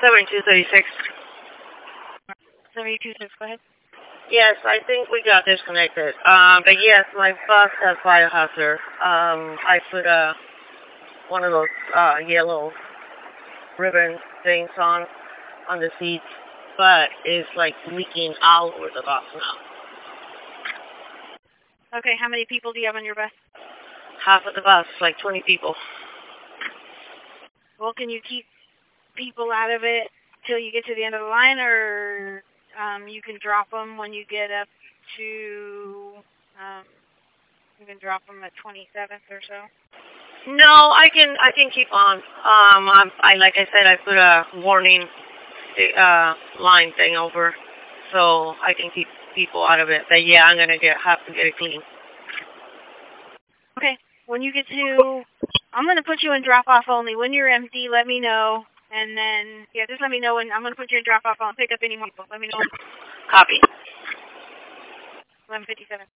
7236. 7236, go ahead. Yes, I think we got disconnected. But yes, my bus has fire hazard. I put one of those yellow ribbon things on the seats, but it's like leaking out over the bus now. Okay, how many people do you have on your bus? Half of the bus, like 20 people. Well, can you keep people out of it till you get to the end of the line, or you can drop them when you get up to, you can drop them at 27th or so? No, I can keep on. Like I said, I put a warning line thing over, so I can keep people out of it. But yeah, I'm gonna have to get it clean. Okay. When you get to, I'm gonna put you in drop off only. When you're empty, let me know, and then yeah, just let me know when I'm gonna put you in drop off. I'll pick up any more people. Let me know. Copy. 11:57.